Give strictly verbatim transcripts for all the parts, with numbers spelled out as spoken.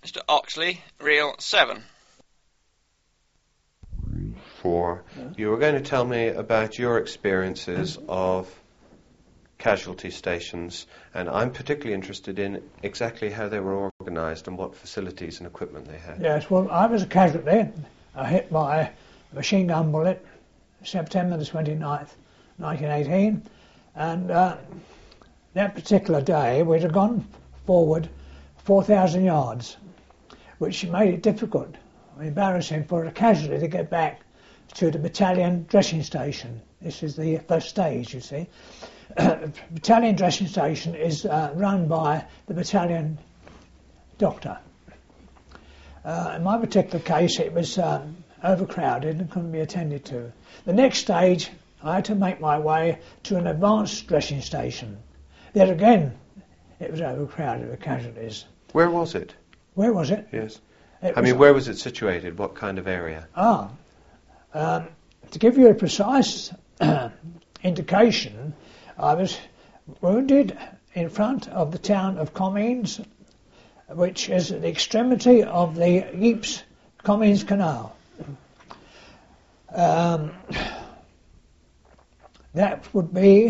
Mister Oxley, reel seven. Four. Yeah. You were going to tell me about your experiences of casualty stations, and I'm particularly interested in exactly how they were organised and what facilities and equipment they had. Yes, well, I was a casualty. I hit by a machine gun bullet September the twenty-ninth, nineteen eighteen, and uh, that particular day we'd have gone forward four thousand yards, which made it difficult, embarrassing for a casualty to get back to the battalion dressing station. This is the first stage, you see. Battalion dressing station is uh, run by the battalion doctor. Uh, in my particular case, it was um, overcrowded and couldn't be attended to. The next stage, I had to make my way to an advanced dressing station. There again, it was overcrowded with casualties. Where was it? Where was it? Yes. It I was mean, where was it situated? What kind of area? Ah, um, to give you a precise indication, I was wounded in front of the town of Comines, which is at the extremity of the Ypres-Comines Canal. Um, that would be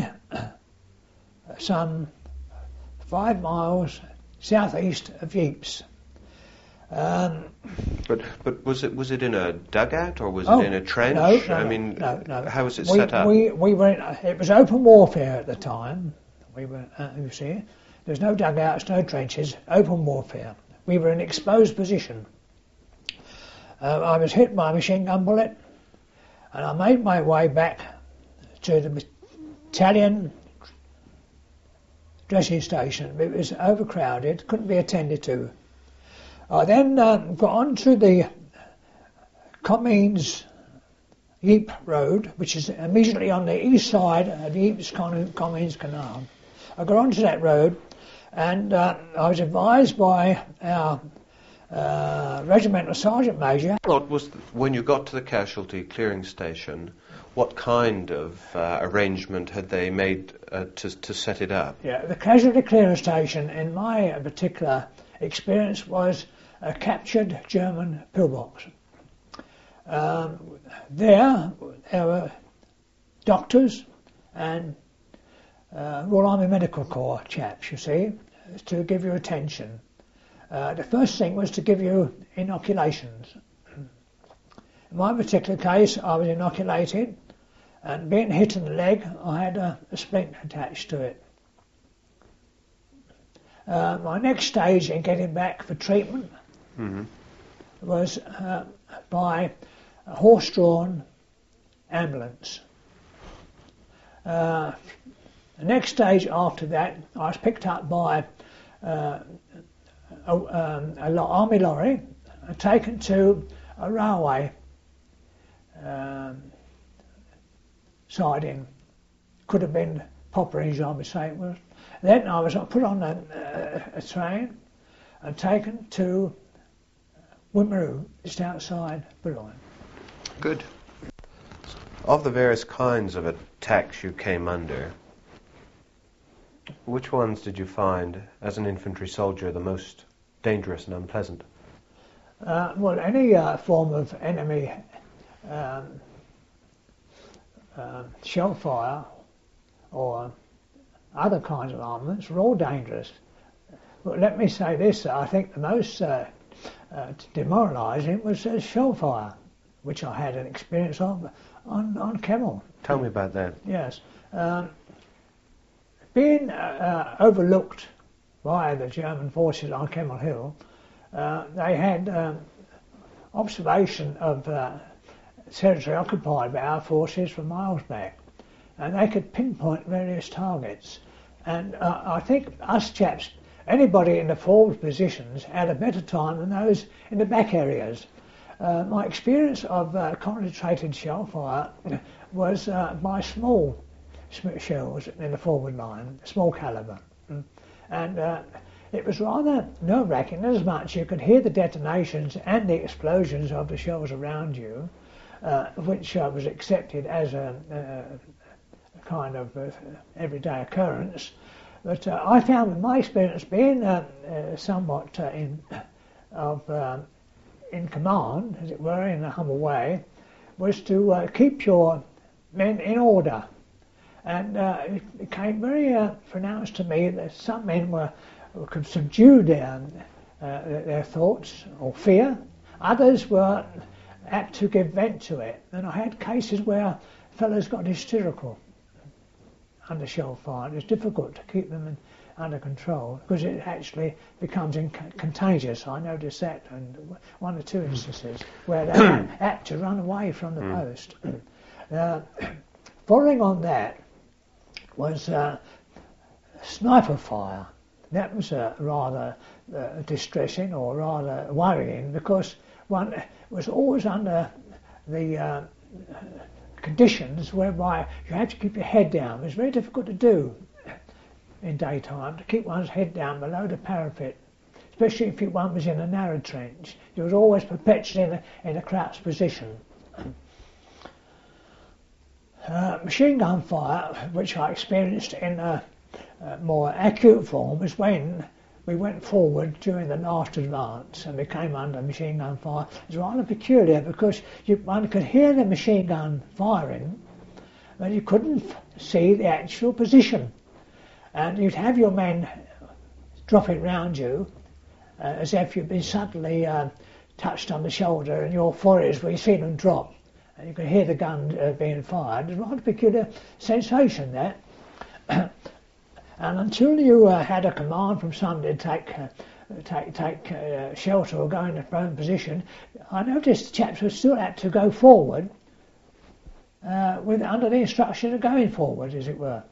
some five miles southeast of Ypres. Um, but but was it was it in a dugout or was oh, it in a trench? No, no, I mean, no, no. How was it we, set up? We we were in, it was open warfare at the time. We were, uh, you see, there's no dugouts, no trenches, open warfare. We were in an exposed position. Uh, I was hit by a machine gun bullet, and I made my way back to the battalion dressing station. It was overcrowded, couldn't be attended to. I then uh, got on to the Comines Ypres Road, which is immediately on the east side of the Ypres Comines Canal. I got onto that road, and uh, I was advised by our uh, regimental sergeant major. What was the, when you got to the casualty clearing station? What kind of uh, arrangement had they made uh, to to set it up? Yeah, the casualty clearing station, in my particular experience, was a captured German pillbox. Um, there, there were doctors and uh, Royal Army Medical Corps chaps, you see, to give you attention. Uh, the first thing was to give you inoculations. In my particular case, I was inoculated, and being hit in the leg, I had a, a splint attached to it. Uh, my next stage in getting back for treatment mm-hmm. was uh, by a horse-drawn ambulance. Uh, the next stage after that, I was picked up by uh, a, um, a lo- army lorry and taken to a railway um, siding. Could have been Popperinghe, I would say it was. Then I was put on a, a, a train and taken to Wimereux, just outside Boulogne. Good. Of the various kinds of attacks you came under, which ones did you find, as an infantry soldier, the most dangerous and unpleasant? Uh, well, any uh, form of enemy um, uh, shell fire or other kinds of armaments were all dangerous. But let me say this, I think the most uh, uh, demoralising was uh, shell fire, which I had an experience of on, on Kemmel. Tell me about that. Yes. Um, being uh, uh, overlooked by the German forces on Kemmel Hill, uh, they had um, observation of uh, territory occupied by our forces for miles back, and they could pinpoint various targets. And uh, I think us chaps, anybody in the forward positions, had a better time than those in the back areas. Uh, my experience of uh, concentrated shell fire was uh, by small shells in the forward line, small calibre. And uh, it was rather nerve-wracking, as much you could hear the detonations and the explosions of the shells around you, uh, which uh, was accepted as a, a kind of uh, everyday occurrence. But uh, I found, in my experience, being uh, uh, somewhat uh, in of um, in command, as it were, in a humble way, was to uh, keep your men in order. And uh, it became very uh, pronounced to me that some men were, could subdue their, uh, their thoughts or fear. Others were apt to give vent to it. And I had cases where fellows got hysterical under shell fire. It was difficult to keep them in, under control because it actually becomes inc- contagious. I noticed that in one or two instances where they were apt to run away from the post. Uh, following on that was uh, sniper fire. That was uh, rather uh, distressing or rather worrying because one was always under the uh, conditions whereby you had to keep your head down. It was very difficult to do in daytime, to keep one's head down below the parapet, especially if one was in a narrow trench. You was always perpetually in a, in a crouched position. Uh, machine gun fire, which I experienced in a, a more acute form, was when we went forward during the last advance and we came under machine gun fire. It was rather peculiar because you, one could hear the machine gun firing, but you couldn't f- see the actual position. And you'd have your men dropping round you uh, as if you'd been suddenly uh, touched on the shoulder and your foreheads where you see them drop. And you could hear the gun uh, being fired. It was a rather peculiar sensation, that. And until you uh, had a command from somebody to take uh, take take uh, shelter or go in a prone position, I noticed the chaps were still apt to go forward uh, with under the instruction of going forward, as it were.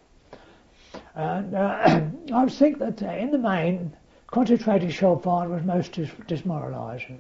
And uh, I would think that uh, in the main, concentrated shell fire was most dis- demoralising.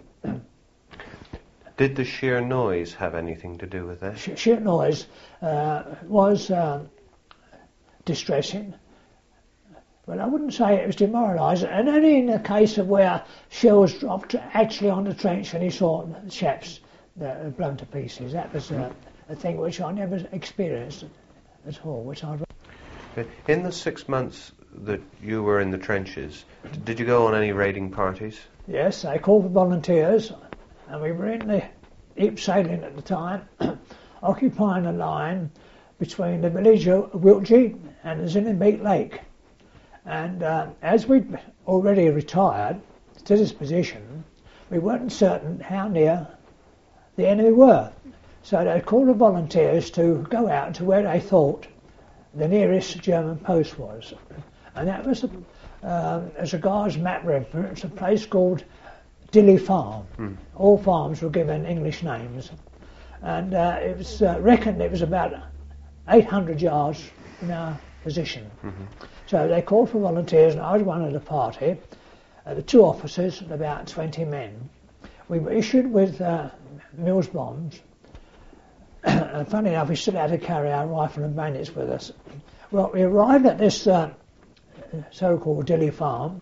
Did the sheer noise have anything to do with that? Sh- sheer noise uh, was um, distressing, but I wouldn't say it was demoralising. And only in the case of where shells dropped actually on the trench and you saw the chaps uh, blown to pieces. That was uh, a thing which I never experienced at all. Which I in the six months that you were in the trenches, did you go on any raiding parties? Yes, they called for volunteers. And we were in the Ypres salient at the time, occupying a line between the village of Wiltshire and the Zinnenbeek Lake. And uh, as we'd already retired to this position, we weren't certain how near the enemy were. So they called the volunteers to go out to where they thought the nearest German post was. And that was, um, as regards map reference, a place called Dilly Farm. Mm. All farms were given English names, and uh, it was uh, reckoned it was about eight hundred yards from our position. Mm-hmm. So they called for volunteers, and I was one of the party. Uh, the two officers and about twenty men. We were issued with uh, Mills bombs, and funny enough, we still had to carry our rifle and bayonets with us. Well, we arrived at this uh, so-called Dilly Farm,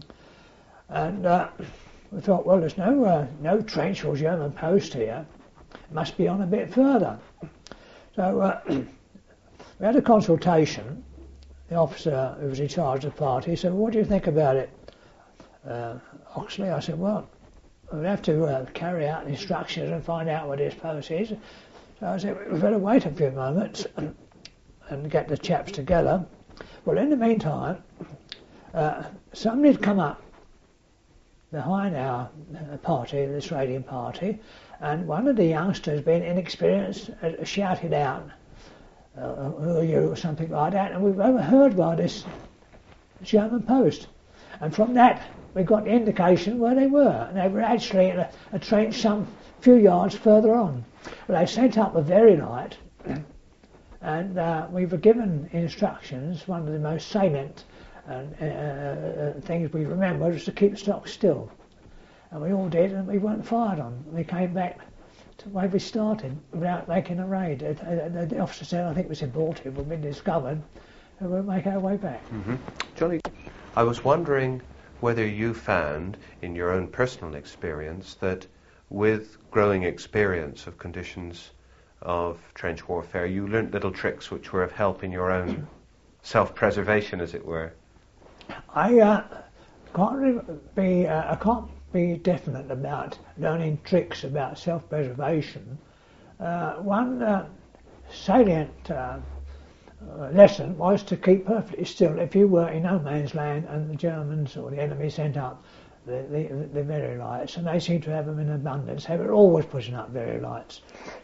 and Uh, we thought, well, there's no uh, no trench or German post here. It must be on a bit further. So uh, we had a consultation. The officer who was in charge of the party said, well, what do you think about it, uh, Oxley? I said, well, we'll have to uh, carry out the instructions and find out what this post is. So I said, we've got to wait a few moments and, and get the chaps together. Well, in the meantime, uh, somebody had come up behind our uh, party, this raiding party, and one of the youngsters, being inexperienced, uh, shouted out, uh, who are you, or something like that, and we were overheard by this German post. And from that, we got the indication where they were, and they were actually in a, a trench some few yards further on. Well, they sent up a very light, and uh, we were given instructions. One of the most salient And uh, uh, things we remember was to keep stock still, and we all did, and we weren't fired on. We came back to where we started without making a raid. Uh, uh, the officer said, "I think it was abortive, we've been discovered, and we'll make our way back." Mm-hmm. Johnny, I was wondering whether you found, in your own personal experience, that with growing experience of conditions of trench warfare, you learnt little tricks which were of help in your own self-preservation, as it were. I uh, can't re- be uh, I can't be definite about learning tricks about self-preservation, uh, one uh, salient uh, uh, lesson was to keep perfectly still if you were in no man's land and the Germans or the enemy sent up the, the, the Very Lights, and they seem to have them in abundance. They were always pushing up Very Lights.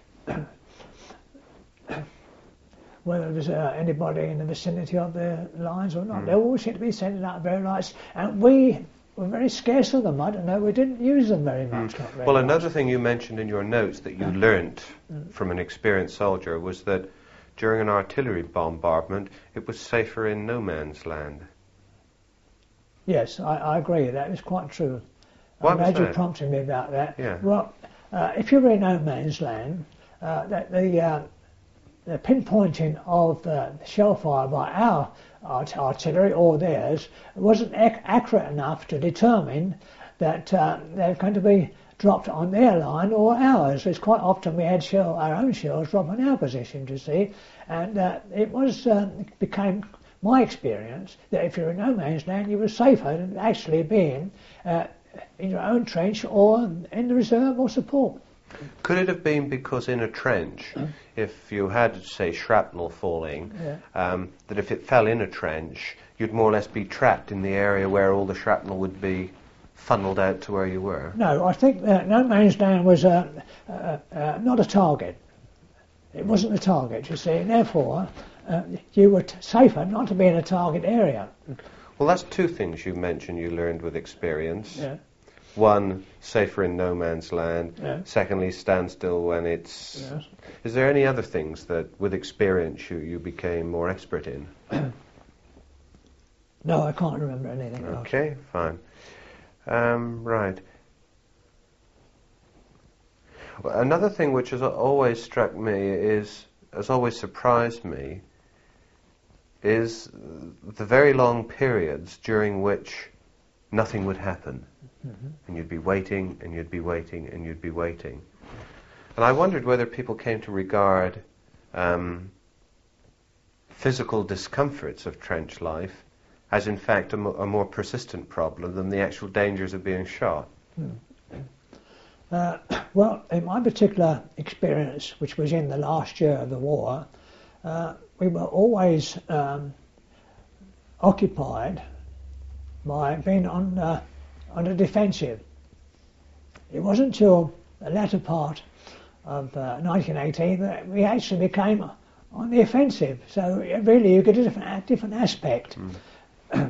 Whether there was uh, anybody in the vicinity of their lines or not, mm. they always seemed to be sending out Very Lights, and we were very scarce of them. I don't know, we didn't use them very much. Mm. Very well, much. Another thing you mentioned in your notes that you learnt mm. from an experienced soldier was that during an artillery bombardment, it was safer in no man's land. Yes, I, I agree. That is quite true. Why I'm was glad you that? prompted me about that. Yeah. Well, uh, if you're in no man's land, uh, that the uh, the pinpointing of uh, shell fire by our art- artillery or theirs wasn't ac- accurate enough to determine that uh, they're going to be dropped on their line or ours. It's quite often we had shell, our own shells drop on our position, you see, and uh, it was uh, it became my experience that if you're in no man's land, you were safer than actually being uh, in your own trench or in the reserve or support. Could it have been because in a trench, if you had, say, shrapnel falling, Yeah. um, that if it fell in a trench, you'd more or less be trapped in the area where all the shrapnel would be funneled out to where you were? No, I think that no man's land was uh, uh, uh, not a target. It wasn't a target, you see, and therefore uh, you were t- safer not to be in a target area. Well, that's two things you mentioned you learned with experience. Yeah. One, safer in no man's land. Yeah. Secondly, stand still when it's... Yes. Is there any other things that, with experience, you, you became more expert in? No, I can't remember anything else. Okay, fine. Um, right. Well, another thing which has always struck me is, has always surprised me, is the very long periods during which nothing would happen. Mm-hmm. And you'd be waiting, and you'd be waiting, and you'd be waiting. And I wondered whether people came to regard um, physical discomforts of trench life as in fact a, mo- a more persistent problem than the actual dangers of being shot. Hmm. Uh, well, in my particular experience, which was in the last year of the war, uh, we were always um, occupied by being on uh, on the defensive. It wasn't until the latter part of uh, nineteen eighteen that we actually became on the offensive. So it really you get a different, a different aspect. Mm.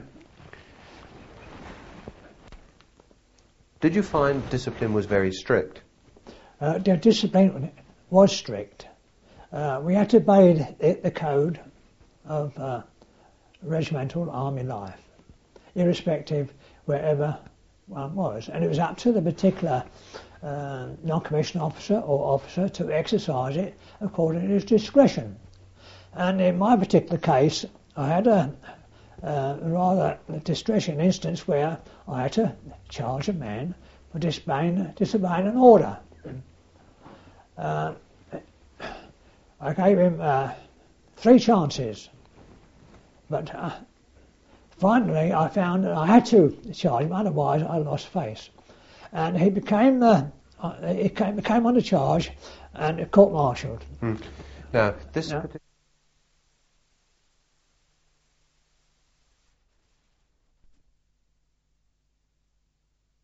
Did you find discipline was very strict? Uh, the discipline was strict. Uh, we had to obey the, the code of uh, regimental army life, irrespective wherever one was. And it was up to the particular uh, non-commissioned officer or officer to exercise it according to his discretion. And in my particular case, I had a, a rather distressing instance where I had to charge a man for disobeying, disobeying an order. Uh, I gave him uh, three chances, but uh, finally I found that I had to charge him, otherwise I lost face. And he became uh, he came, became under charge and court-martialed. Hmm. Now, this Yeah. particular